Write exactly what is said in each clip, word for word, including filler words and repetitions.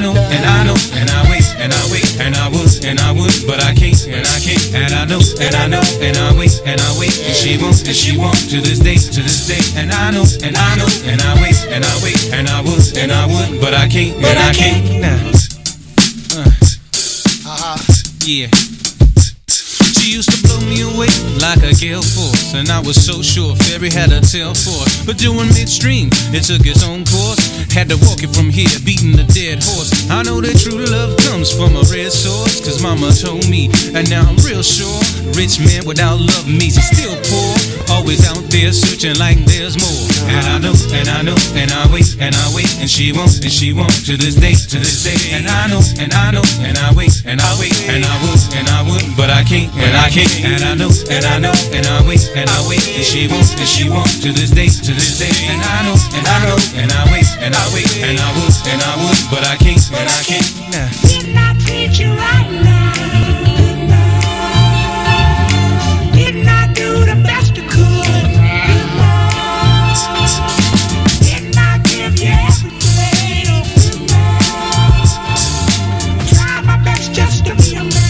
know, and I know, and I wait, and I wait, and I would, and I would, but I can't, and I can't, and I know, and I know, and I wait, and I wait, and she won't, and she won't, to this day, to this day, and I know, and I know, and I wait, and I wait, and I would, and I would, but I can't, and I can't. Nah. Uh, yeah. She used to blow me away like a gale force, and I was so sure Fairy had a tail for it. But doing midstream, it took its own course. Had to walk it from here, beating a dead horse. I know that true love comes from a red source, cause mama told me, and now I'm real sure. Rich man without love means he's still poor. Always out there searching like there's more. And I know, and I know, and I wait, and I wait, and she won't, and she won't, to this day, to this day. And I know, and I know, and I wait, and I wait, and I would, and I would, but I can't, and I can't. And I know, and I know, and I wait, and I wait, and she won't, and she won't, to this day, to this day. And I know, and I know, and I wait, and I wait, and I would, and I would, but I can't, and I can't. Nah. Didn't I treat you right now? Didn't I do the best I could? Didn't I give you everything? Try my best just to be a man.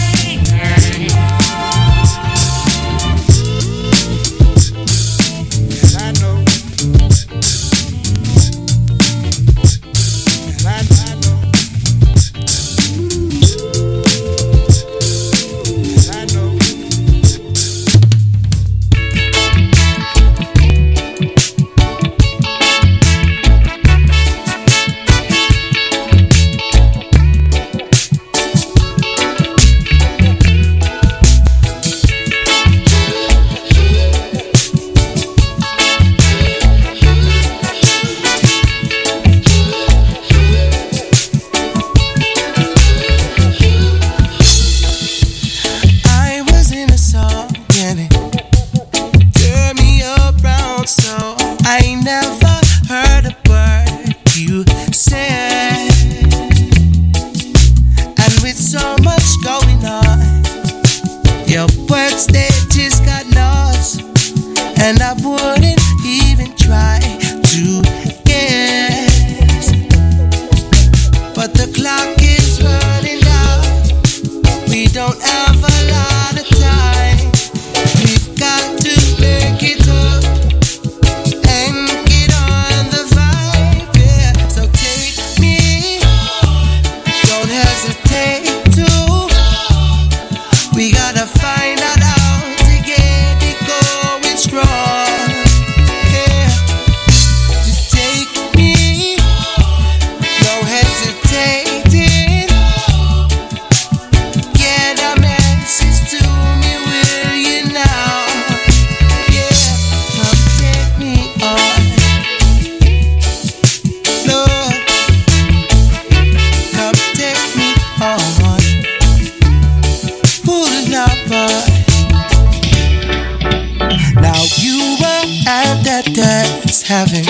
Having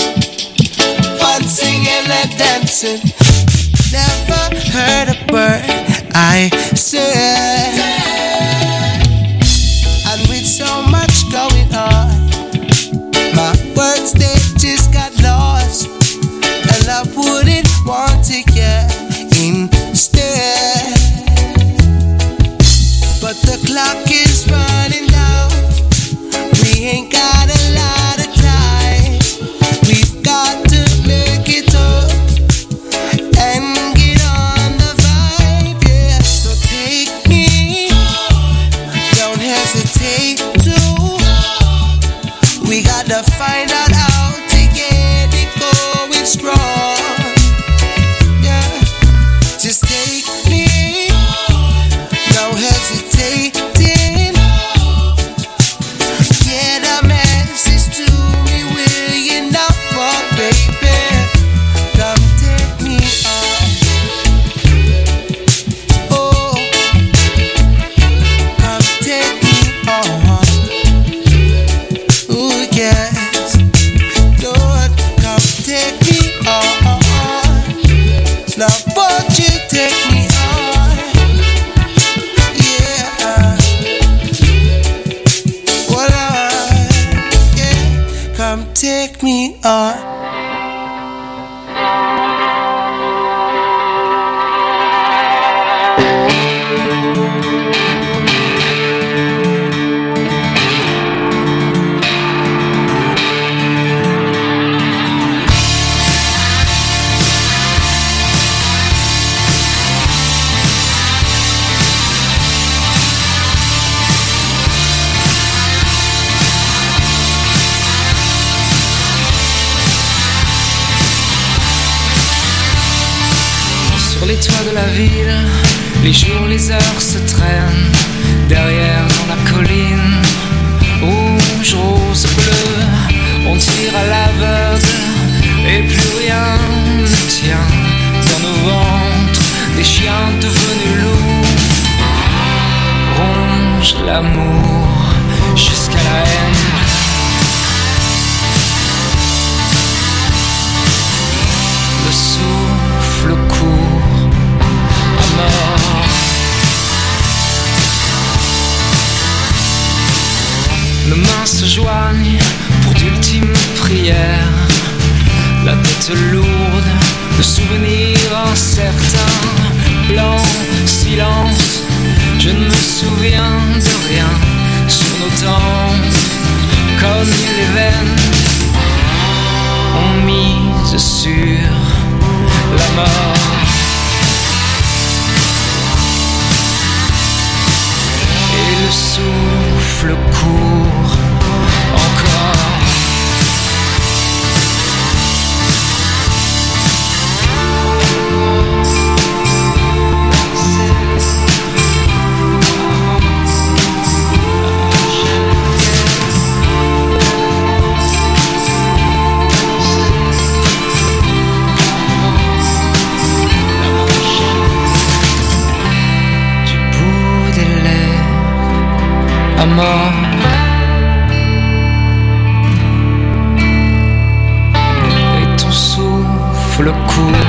fun singing and dancing. Never heard a word I said. And with so much going on, my words they just got lost. And I wouldn't want to get instead. But the clock is running down. We ain't got a lot of time. We've got to make it up Sur les toits de la ville, les jours, les heures se traînent. Derrière dans la colline, rouge, rose, bleu, on tire à l'aveugle et plus rien ne tient. Dans nos ventres, des chiens devenus loups rongent l'amour jusqu'à la haine. Le souffle court à mort. Nos mains se joignent pour d'ultimes prières. La tête lourde de souvenirs incertains. Blanc, silence, je ne me souviens de rien. Sur nos tempes, comme les veines, on mise sur la mort. Et le souffle court encore. À mort. Et ton souffle court.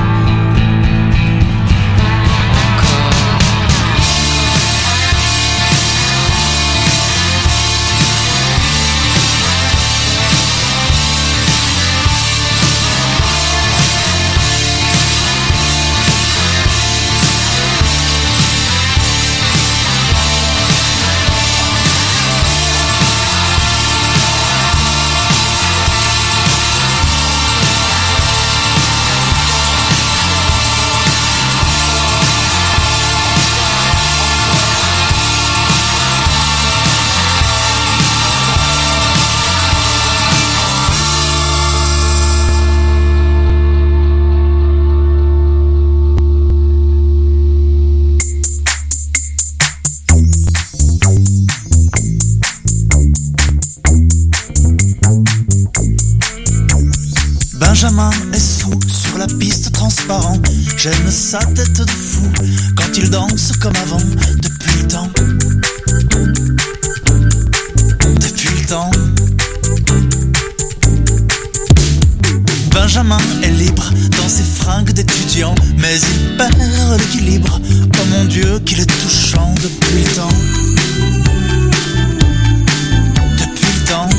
Benjamin est sous sur la piste transparent. J'aime sa tête de fou quand il danse comme avant. Depuis le temps, depuis le temps. Benjamin est libre dans ses fringues d'étudiant, mais il perd l'équilibre. Oh mon Dieu, qu'il est touchant depuis le temps. Depuis le temps.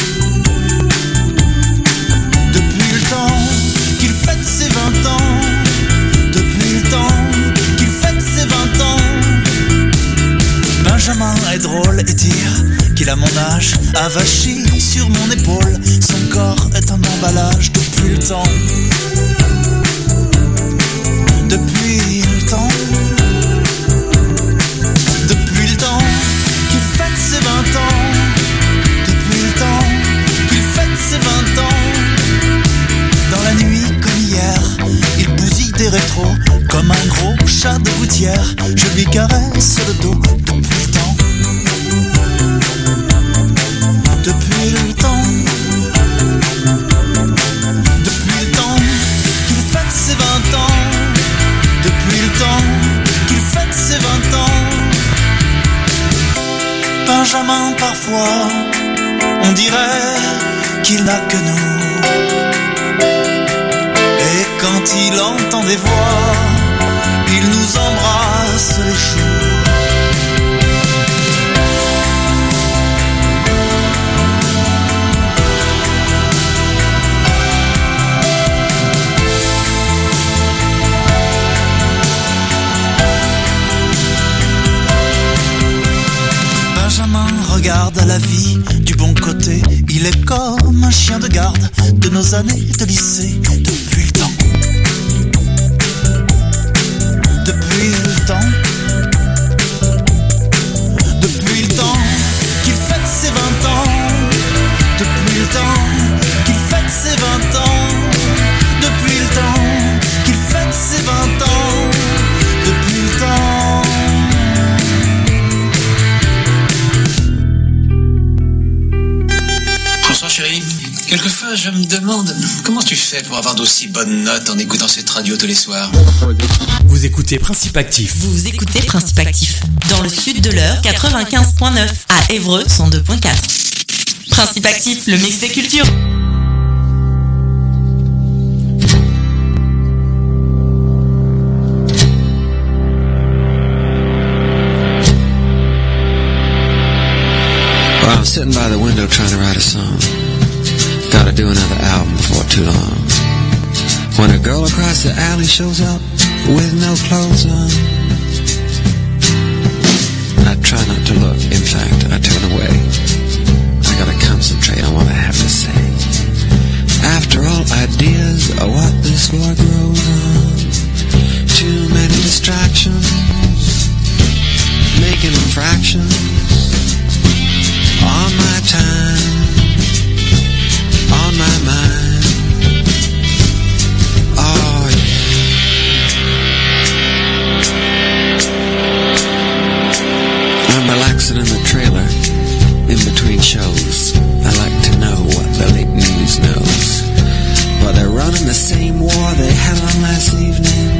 Depuis le temps qu'il fête ses vingt ans. Depuis le temps qu'il fête ses vingt ans. Benjamin est drôle et dire qu'il a mon âge. Avachi sur mon épaule, son corps est un emballage. Depuis le temps. Depuis le temps. Depuis le temps qu'il fête ses vingt ans. Depuis le temps qu'il fête ses vingt ans. Dans la nuit comme hier, il bousille des rétros comme un gros chat de gouttière. Je lui caresse le dos depuis le temps. Depuis le temps. Depuis le temps qu'il fête ses vingt ans. Depuis le temps qu'il fête ses vingt ans. Benjamin parfois, on dirait qu'il n'a que nous. Et quand il entend des voix, il nous embrasse les joues. Benjamin regarde à la vie du bon côté. Il est comme un chien de garde de nos années de lycée. Depuis le temps. Depuis le temps. Depuis le temps qu'il fête ses vingt ans. Depuis le temps qu'il fête ses vingt ans. Depuis le temps qu'il fête ses vingt ans. je me demande, comment tu fais pour avoir d'aussi bonnes notes en écoutant cette radio tous les soirs? Vous écoutez Principe Actif. Vous écoutez Principe Actif. Dans le sud de l'heure, quatre-vingt-quinze virgule neuf. À Évreux, cent deux virgule quatre. Principe Actif, le mix des cultures. Well, I'm sitting by the window trying to write a song. Gotta do another album before too long. When a girl across the alley shows up with no clothes on, I try not to look. In fact, I turn away. I gotta concentrate on what I have to say. After all, ideas are what this boy grows on. Too many distractions, making them fractions. On my time, on my mind. Oh yeah. I'm relaxing in the trailer, in between shows. I like to know what the late news knows. But they're running the same war they had on last evening.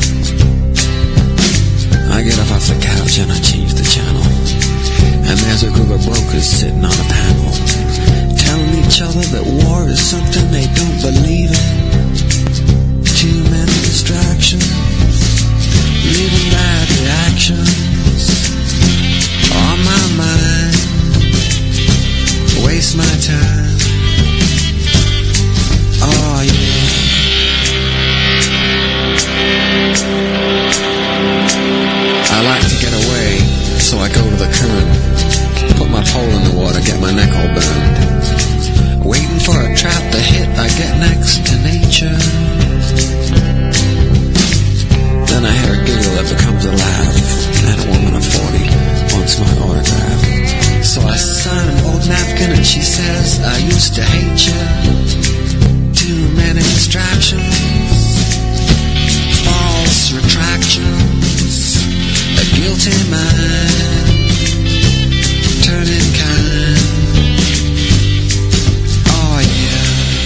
I get up off the couch and I change the channel. And there's a group of brokers sitting on a panel, telling each other that war is something they don't believe in. Too many distractions, leaving bad reactions. On my mind, waste my time. Oh yeah. I like to get away, so I go to the current. Put my pole in the water, get my neck all burned. Waiting for a trap to hit, I get next to nature. Then I hear a giggle that becomes a laugh, and a woman of forty wants my autograph. So I sign an old napkin and she says, I used to hate you. Too many distractions, false retractions, a guilty mind. Turning kind. Oh yeah.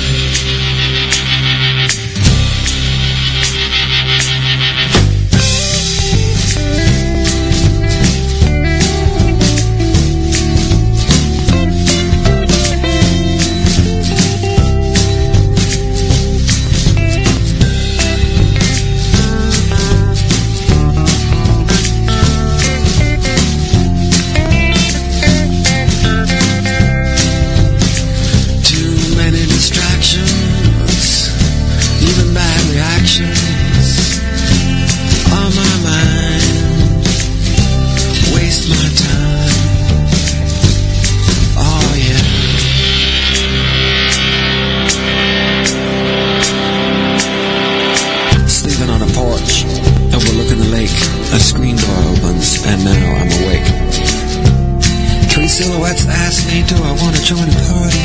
Silhouettes ask me, do I want to join a party?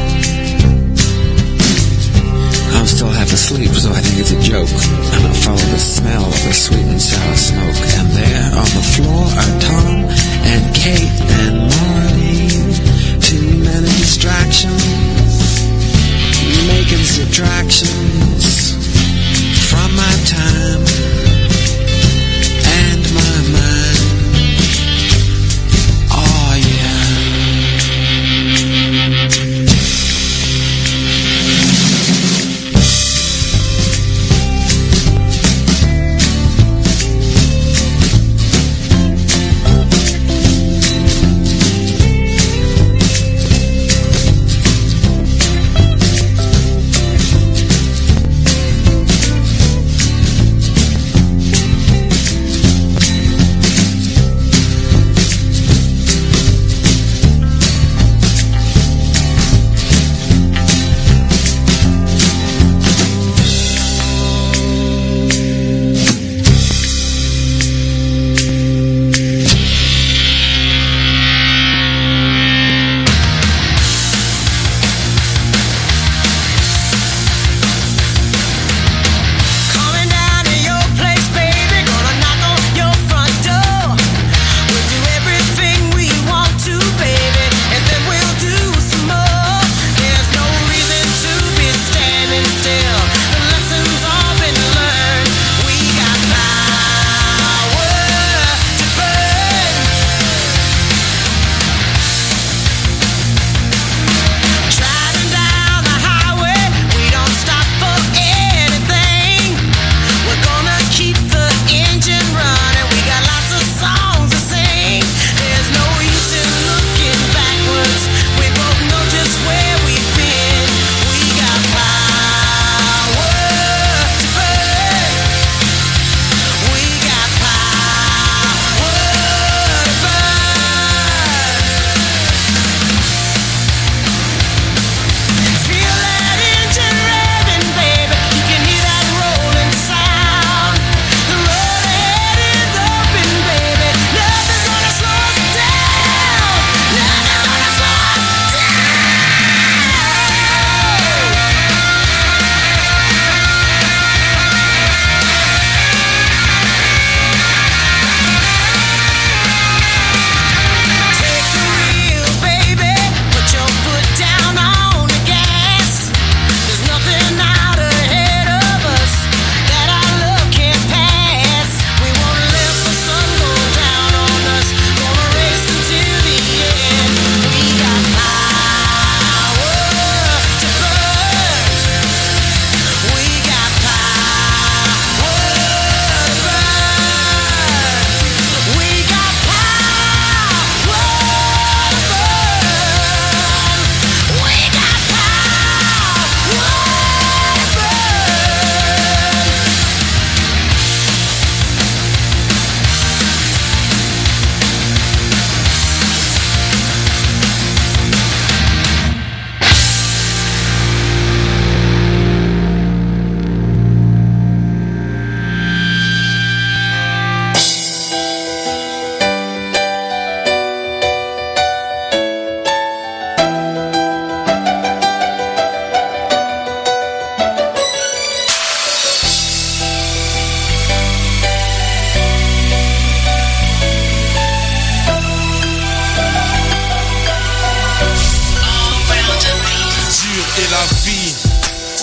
I'm still half asleep, so I think it's a joke. And I follow the smell of the sweet and sour smoke. And there on the floor are Tom and Kate and Marty. Too many distractions, making subtractions from my time and my mind.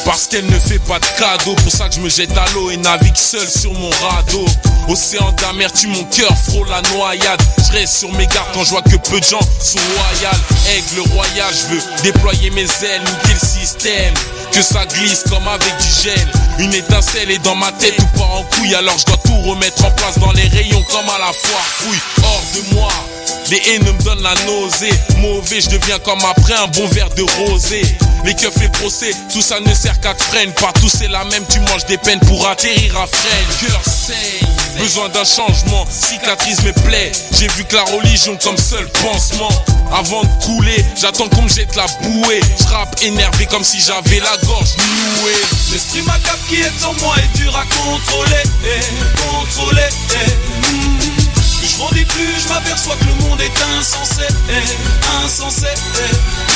Parce qu'elle ne fait pas de cadeaux, pour ça que je me jette à l'eau et navigue seul sur mon radeau. Océan d'amertume, mon cœur frôle la noyade. Je reste sur mes gardes quand je vois que peu de gens sont loyaux. Aigle royal, je veux déployer mes ailes, niquer le système, que ça glisse comme avec du gel. Une étincelle est dans ma tête ou pas en couille, alors je dois tout remettre en place dans les rayons comme à la foire. Fouille, hors de moi, les haineux me donnent la nausée. Mauvais, je deviens comme après un bon verre de rosé. Les keufs, les procès, tout ça ne sert qu'à te freiner. Partout c'est la même, tu manges des peines pour atterrir à freine. Cœur saigne, besoin d'un changement, cicatrise mes plaies. J'ai vu que la religion comme seul pansement. Avant de couler, j'attends qu'on me jette la bouée. Je rappe énervé comme si j'avais la gorge nouée. L'esprit macabre qui est en moi est dur à contrôler, eh, contrôler, eh, mm. Plus je grandis, plus je m'aperçois que le monde est insensé, eh, insensé, eh,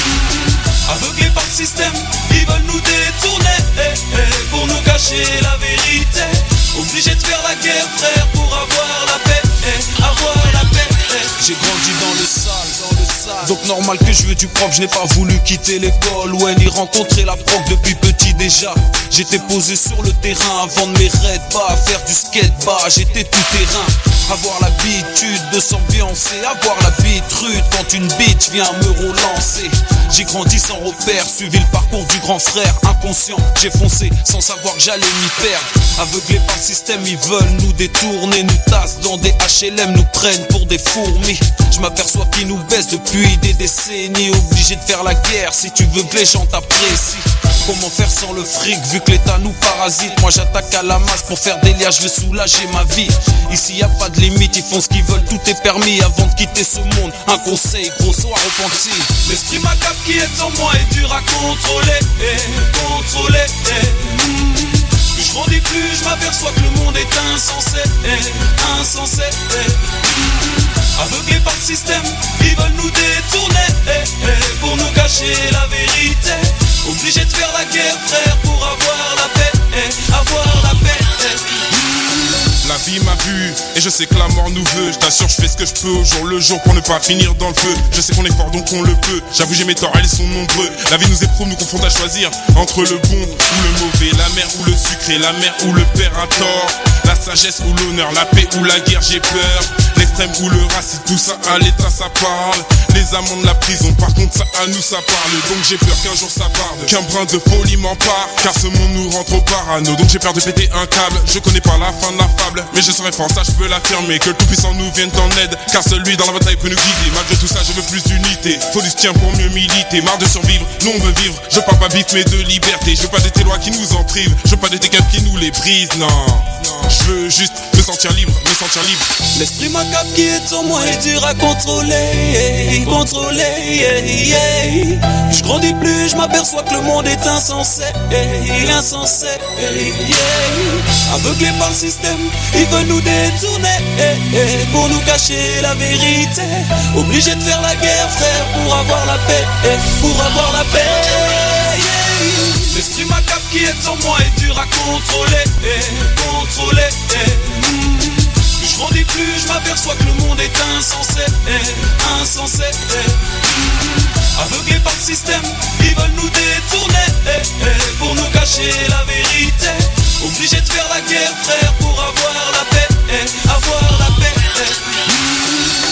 mm. Aveuglés par le système, ils veulent nous détourner, eh, eh, pour nous cacher la vérité. Obligé de faire la guerre, frère, pour avoir la paix, eh, avoir la paix, eh. J'ai grandi dans le sale, dans le sale. Donc normal que je veux du propre, je n'ai pas voulu quitter l'école. Ouais, ni rencontrer la prof depuis petit déjà. J'étais posé sur le terrain avant de mes raids bas, faire du skate bas, j'étais tout terrain. Avoir l'habitude de s'ambiancer, avoir la bite rude quand une bitch vient me relancer. J'ai grandi sans repère, suivi le parcours du grand frère. Inconscient, j'ai foncé sans savoir que j'allais m'y perdre. Aveuglés par le système, ils veulent nous détourner, nous tassent dans des H L M, nous prennent pour des fourmis. Je m'aperçois qu'ils nous baissent depuis des décennies. Obligé de faire la guerre si tu veux que les gens t'apprécient. Comment faire sans le fric vu que l'état nous parasite. Moi j'attaque à la masse pour faire des liens, je veux soulager ma vie. Ici y a pas de limite, ils font ce qu'ils veulent, tout est permis avant de quitter ce monde. Un conseil, gros soir repenti. L'esprit macabre qui est en moi est dur à contrôler, eh, contrôler, eh, mm. Plus je grandis, plus je m'aperçois que le monde est insensé, eh, insensé, eh, mm. Aveuglés par le système, ils veulent nous détourner, eh, eh, pour nous cacher la vérité. Obligé de faire la guerre, frère, pour avoir la paix, eh, avoir la paix, eh, mm. La vie m'a vu et je sais que la mort nous veut. Je t'assure, je fais ce que je peux au jour le jour pour ne pas finir dans le feu. Je sais qu'on est fort donc on le peut. J'avoue j'ai mes torts, ils sont nombreux. La vie nous éprouve, nous confronte à choisir entre le bon ou le mauvais, la mer ou le sucré, la mère ou le père a tort, la sagesse ou l'honneur, la paix ou la guerre, j'ai peur. L'extrême ou le racisme, tout ça à l'état ça parle. Les amendes, la prison, par contre ça à nous ça parle. Donc j'ai peur qu'un jour ça parte, qu'un brin de folie m'empare. Car ce monde nous rend trop parano, donc j'ai peur de péter un câble. Je connais pas la fin de la fable, mais je serai fort, ça je peux l'affirmer. Que le tout-puissant nous vienne en aide, car celui dans la bataille peut nous guider. Malgré tout ça je veux plus d'unité, faut du soutien pour mieux militer. Marre de survivre, nous on veut vivre. Je parle pas bif mais de liberté. Je veux pas de tes lois qui nous entrivent, je veux pas de tes keufs qui nous les brisent. Non, je veux juste me sentir libre, me sentir libre. L'esprit macabre qui est en moi est dur à contrôler, contrôler, yeah, yeah. Je grandis plus, je m'aperçois que le monde est insensé, yeah, insensé, yeah. Aveuglés par le système, ils veulent nous détourner, yeah, yeah, pour nous cacher la vérité. Obligé de faire la guerre, frère, pour avoir la paix, yeah, pour avoir la paix, yeah. L'esprit macabre qui est en moi est dur à contrôler, yeah, contrôler, yeah. Mm. Je grandis plus, je m'aperçois que le monde est insensé, eh, insensé, eh, mm. Aveuglés par le système, ils veulent nous détourner, eh, eh, pour nous cacher la vérité. Obligé de faire la guerre, frère, pour avoir la paix, eh, avoir la paix, eh, mm.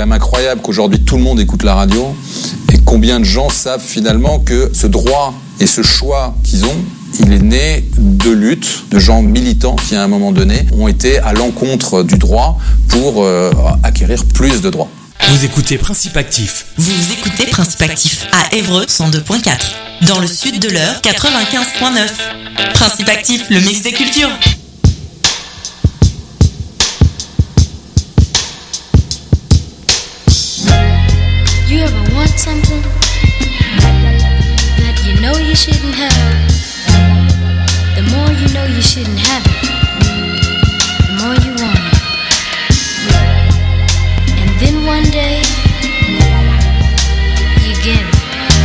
quand même incroyable qu'aujourd'hui tout le monde écoute la radio et combien de gens savent finalement que ce droit et ce choix qu'ils ont, il est né de luttes, de gens militants qui à un moment donné ont été à l'encontre du droit pour euh, acquérir plus de droits. Vous écoutez Principe Actif. Vous écoutez Principe Actif à Évreux cent deux point quatre. Dans le sud de l'Eure, quatre-vingt-quinze point neuf. Principe Actif, le mix des cultures. You ever want something that you know you shouldn't have? The more you know you shouldn't have it, the more you want it. And then one day, you get it.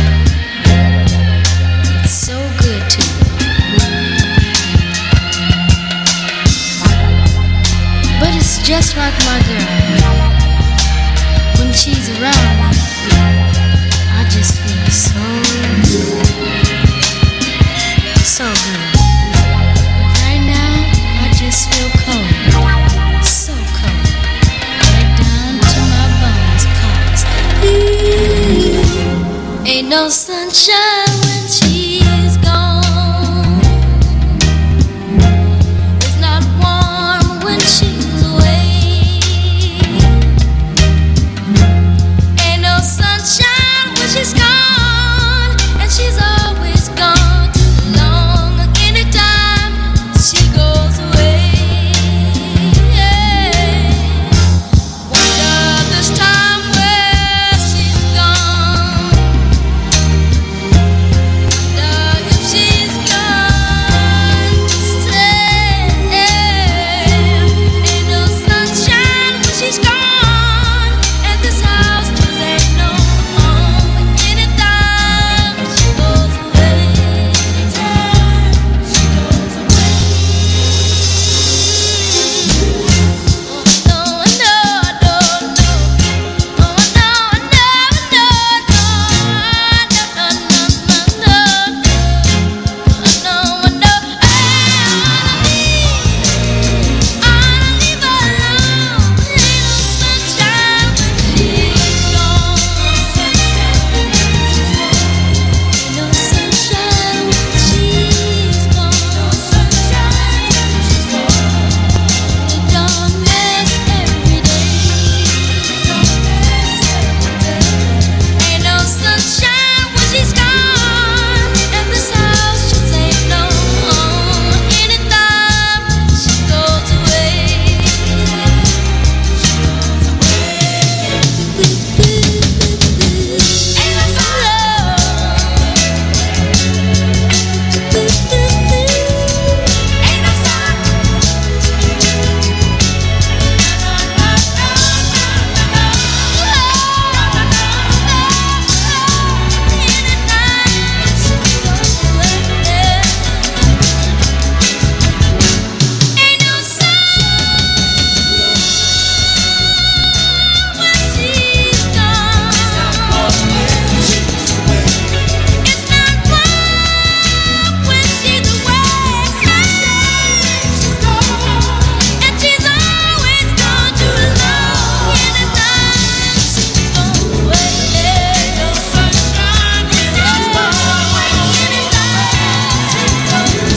It's so good to you. But it's just like my girl. When she's around me, I just feel so good. So good.